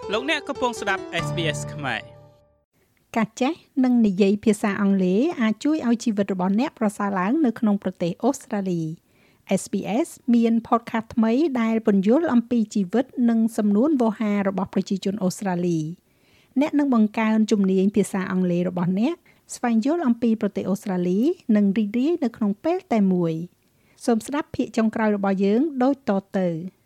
លោកអ្នកកំពុងស្ដាប់ SBS ខ្មែរការចេះនិងនិយាយភាសាអង់គ្លេសអាចជួយឲ្យជីវិតរបស់អ្នកប្រសើរឡើងនៅក្នុងប្រទេសអូស្ត្រាលី SBS មាន podcast ថ្មីដែលពន្យល់អំពីជីវិតនិងសំនួនវោហាររបស់ប្រជាជនអូស្ត្រាលីអ្នកនឹងបង្កើនជំនាញភាសាអង់គ្លេសរបស់អ្នកស្វែងយល់អំពីប្រទេសអូស្ត្រាលីនិងរីករាយនៅក្នុងពេលតែមួយសូមស្ដាប់ភាគចុងក្រោយរបស់យើងដូចតទៅ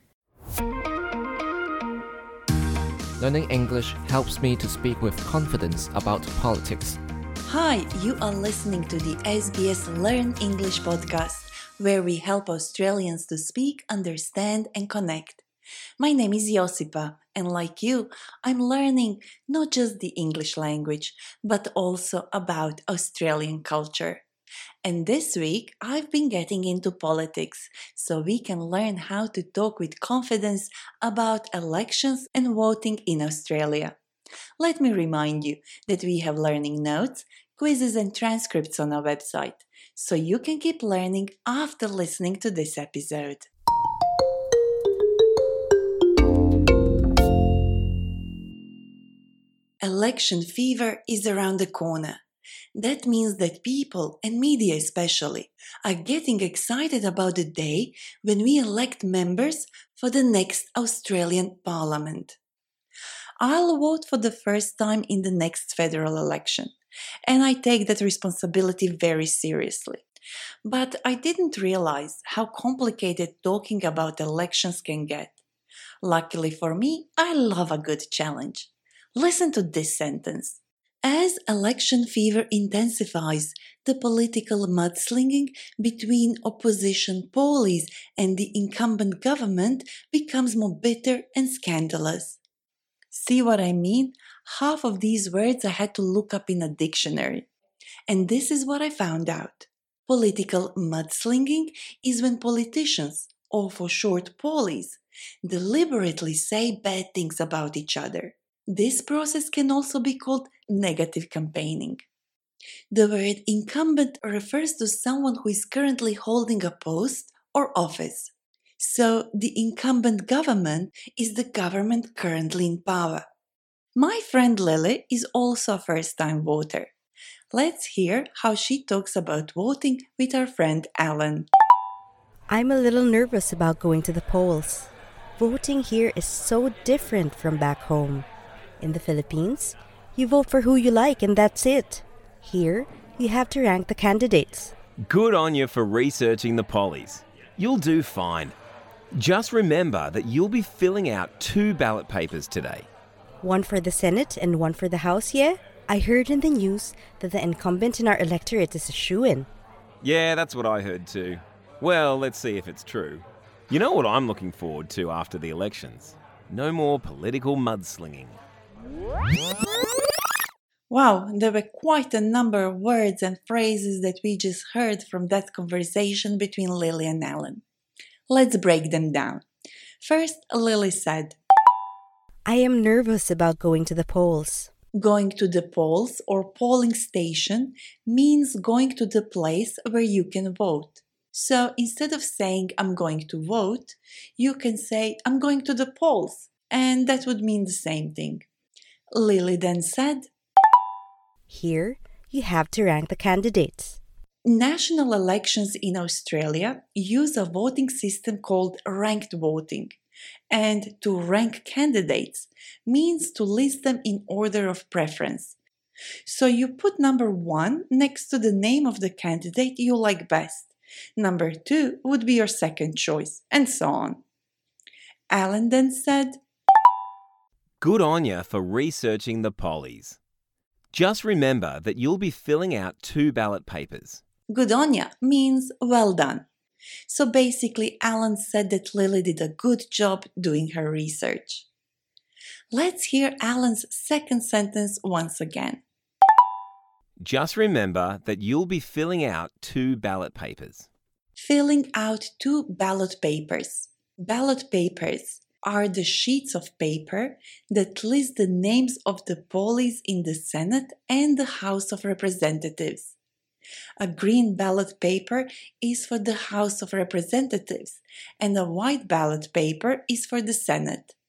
Learning English helps me to speak with confidence about politics. Hi, you are listening to the SBS Learn English podcast, where we help Australians to speak, understand, and connect. My name is Josipa, and like you, I'm learning not just the English language, but also about Australian culture. And this week, I've been getting into politics, so we can learn how to talk with confidence about elections and voting in Australia. Let me remind you that we have learning notes, quizzes and transcripts on our website, so you can keep learning after listening to this episode. Election fever is around the corner. That means that people, and media especially, are getting excited about the day when we elect members for the next Australian Parliament. I'll vote for the first time in the next federal election, and I take that responsibility very seriously. But I didn't realize how complicated talking about elections can get. Luckily for me, I love a good challenge. Listen to this sentence. As election fever intensifies, the political mudslinging between opposition polies and the incumbent government becomes more bitter and scandalous. See what I mean? Half of these words I had to look up in a dictionary. And this is what I found out. Political mudslinging is when politicians, or for short polies, deliberately say bad things about each other. This process can also be called negative campaigning. The word incumbent refers to someone who is currently holding a post or office. So the incumbent government is the government currently in power. My friend Lily is also a first-time voter. Let's hear how she talks about voting with our friend Alan. I'm a little nervous about going to the polls. Voting here is so different from back home. In the Philippines, you vote for who you like and that's it. Here, you have to rank the candidates. Good on you for researching the pollies. You'll do fine. Just remember that you'll be filling out 2 ballot papers today. One for the Senate and one for the House, yeah? I heard in the news that the incumbent in our electorate is a shoo-in. Yeah, that's what I heard too. Well, let's see if it's true. You know what I'm looking forward to after the elections? No more political mudslinging. Wow, there were quite a number of words and phrases that we just heard from that conversation between Lily and Alan. Let's break them down. First, Lily said, I am nervous about going to the polls. Going to the polls or polling station means going to the place where you can vote. So instead of saying I'm going to vote, you can say I'm going to the polls, and that would mean the same thing. Lily then said, Here, you have to rank the candidates. National elections in Australia use a voting system called ranked voting. And to rank candidates means to list them in order of preference. So you put number 1 next to the name of the candidate you like best. Number 2 would be your second choice, and so on. Alan then said, Good on you for researching the pollies. Just remember that you'll be filling out 2 ballot papers. Good on ya means well done. So basically, Alan said that Lily did a good job doing her research. Let's hear Alan's second sentence once again. Just remember that you'll be filling out 2 ballot papers. Filling out 2 ballot papers. Ballot papers are the sheets of paper that list the names of the polies in the Senate and the House of Representatives. A green ballot paper is for the House of Representatives and a white ballot paper is for the Senate.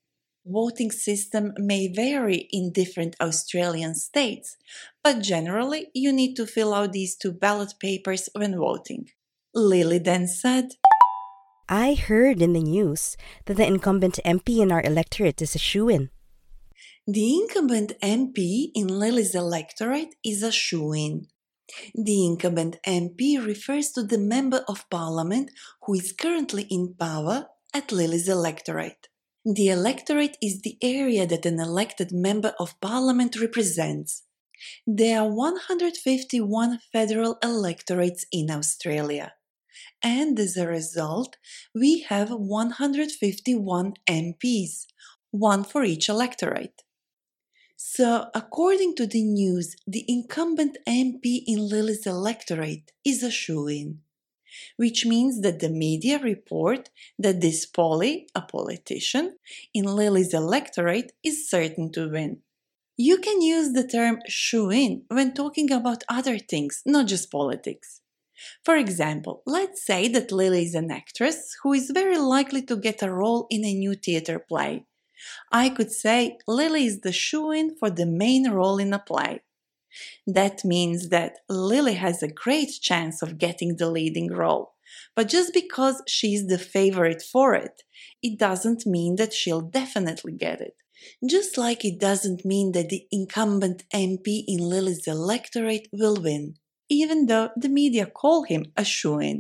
voting system may vary in different Australian states, but generally you need to fill out these 2 ballot papers when voting. Lily then said, I heard in the news that the incumbent MP in our electorate is a shoo-in. The incumbent MP in Lily's electorate is a shoo-in. The incumbent MP refers to the Member of Parliament who is currently in power at Lily's electorate. The electorate is the area that an elected Member of Parliament represents. There are 151 federal electorates in Australia. And as a result, we have 151 MPs, 1 for each electorate. So, according to the news, the incumbent MP in Lily's electorate is a shoo-in, which means that the media report that this Polly, a politician, in Lily's electorate is certain to win. You can use the term shoo-in when talking about other things, not just politics. For example, let's say that Lily is an actress who is very likely to get a role in a new theatre play. I could say Lily is the shoo-in for the main role in a play. That means that Lily has a great chance of getting the leading role. But just because she's the favorite for it, it doesn't mean that she'll definitely get it. Just like it doesn't mean that the incumbent MP in Lily's electorate will win, even though the media call him a shoo-in.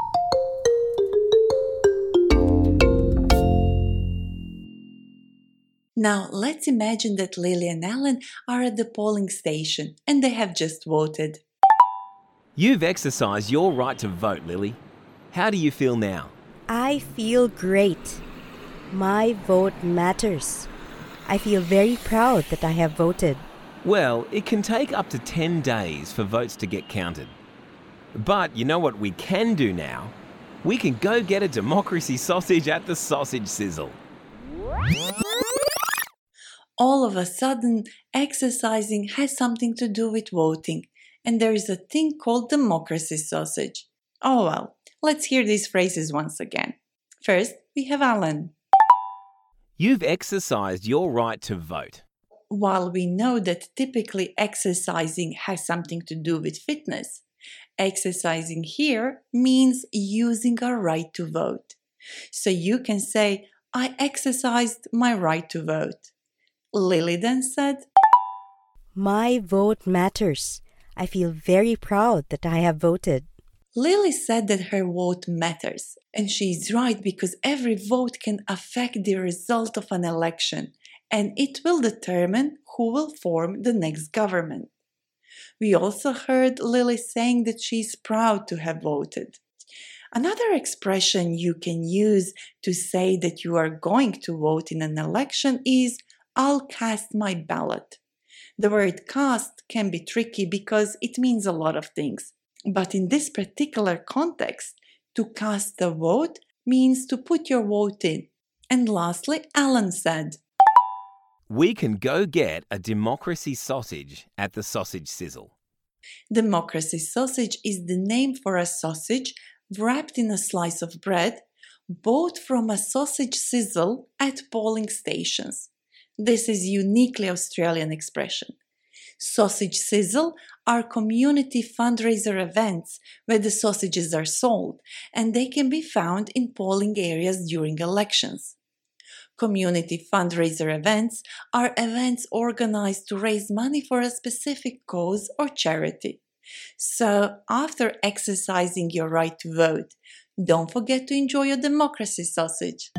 Now, let's imagine that Lily and Alan are at the polling station and they have just voted. You've exercised your right to vote, Lily. How do you feel now? I feel great. My vote matters. I feel very proud that I have voted. Well, it can take up to 10 days for votes to get counted. But you know what we can do now? We can go get a democracy sausage at the Sausage Sizzle. All of a sudden, exercising has something to do with voting, and there is a thing called democracy sausage. Oh well, let's hear these phrases once again. First, we have Alan. You've exercised your right to vote. While we know that typically exercising has something to do with fitness, exercising here means using our right to vote. So you can say, I exercised my right to vote. Lily then said, My vote matters. I feel very proud that I have voted. Lily said that her vote matters, and she is right because every vote can affect the result of an election, and it will determine who will form the next government. We also heard Lily saying that she is proud to have voted. Another expression you can use to say that you are going to vote in an election is, I'll cast my ballot. The word cast can be tricky because it means a lot of things. But in this particular context, to cast a vote means to put your vote in. And lastly, Alan said, We can go get a democracy sausage at the Sausage Sizzle. Democracy sausage is the name for a sausage wrapped in a slice of bread, bought from a sausage sizzle at polling stations. This is uniquely Australian expression. Sausage sizzle are community fundraiser events where the sausages are sold, and they can be found in polling areas during elections. Community fundraiser events are events organized to raise money for a specific cause or charity. So, after exercising your right to vote, don't forget to enjoy your democracy sausage.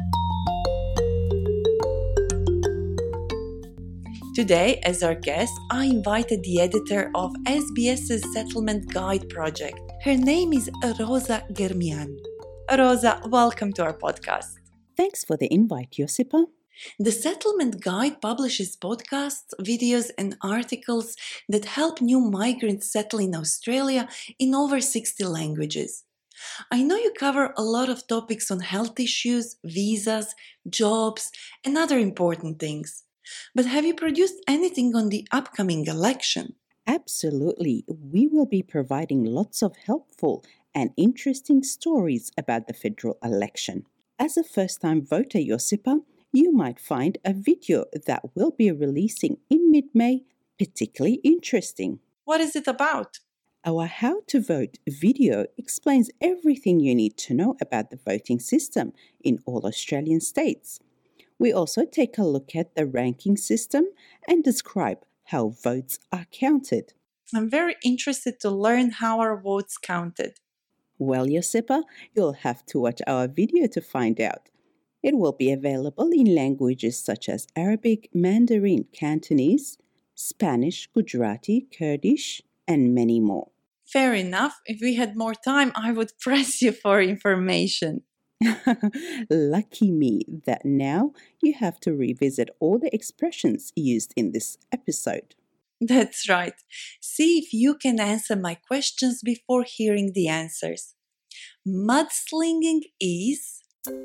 Today, as our guest, I invited the editor of SBS's Settlement Guide project. Her name is Rosa Germian. Rosa, welcome to our podcast. Thanks for the invite, Josipa. The Settlement Guide publishes podcasts, videos, and articles that help new migrants settle in Australia in over 60 languages. I know you cover a lot of topics on health issues, visas, jobs, and other important things. But have you produced anything on the upcoming election? Absolutely. We will be providing lots of helpful and interesting stories about the federal election. As a first-time voter, Josipa, you might find a video that we'll be releasing in mid-May particularly interesting. What is it about? Our How to Vote video explains everything you need to know about the voting system in all Australian states. We also take a look at the ranking system and describe how votes are counted. I'm very interested to learn how our votes counted. Well, Josepa, you'll have to watch our video to find out. It will be available in languages such as Arabic, Mandarin, Cantonese, Spanish, Gujarati, Kurdish, and many more. Fair enough. If we had more time, I would press you for information. Lucky me that now you have to revisit all the expressions used in this episode. That's right. See if you can answer my questions before hearing the answers. Mudslinging is...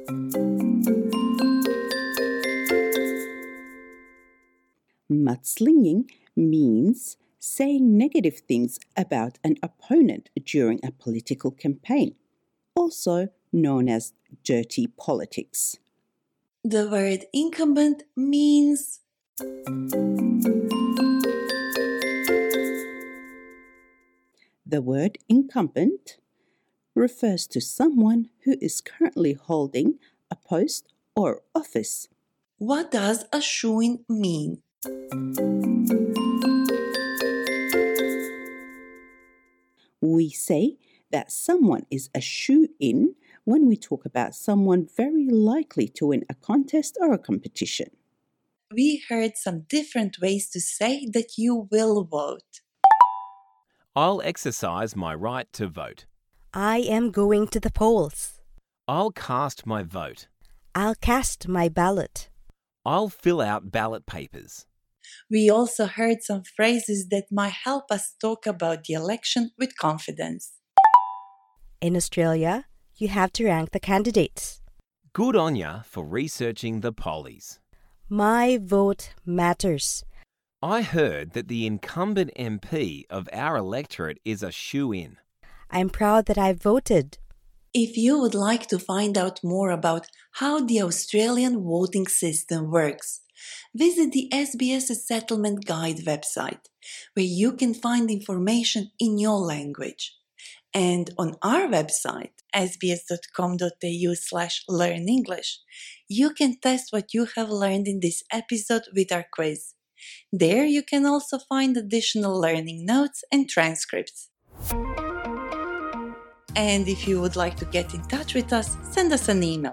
Mudslinging means saying negative things about an opponent during a political campaign, also known as dirty politics. The word incumbent means... The word incumbent refers to someone who is currently holding a post or office. What does a shoo-in mean? We say that someone is a shoo-in when we talk about someone very likely to win a contest or a competition. We heard some different ways to say that you will vote. I'll exercise my right to vote. I am going to the polls. I'll cast my vote. I'll cast my ballot. I'll fill out ballot papers. We also heard some phrases that might help us talk about the election with confidence. In Australia, you have to rank the candidates. Good on ya for researching the pollies. My vote matters. I heard that the incumbent MP of our electorate is a shoo-in. I'm proud that I voted. If you would like to find out more about how the Australian voting system works, visit the SBS Settlement Guide website, where you can find information in your language. And on our website, sbs.com.au/learnenglish, you can test what you have learned in this episode with our quiz. There you can also find additional learning notes and transcripts. And if you would like to get in touch with us, send us an email,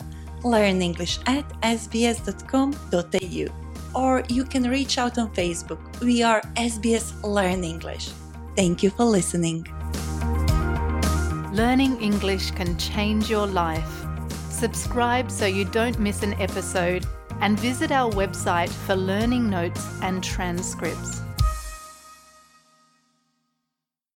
learnenglish@sbs.com.au. Or you can reach out on Facebook. We are SBS Learn English. Thank you for listening. Learning English can change your life. Subscribe so you don't miss an episode and visit our website for learning notes and transcripts.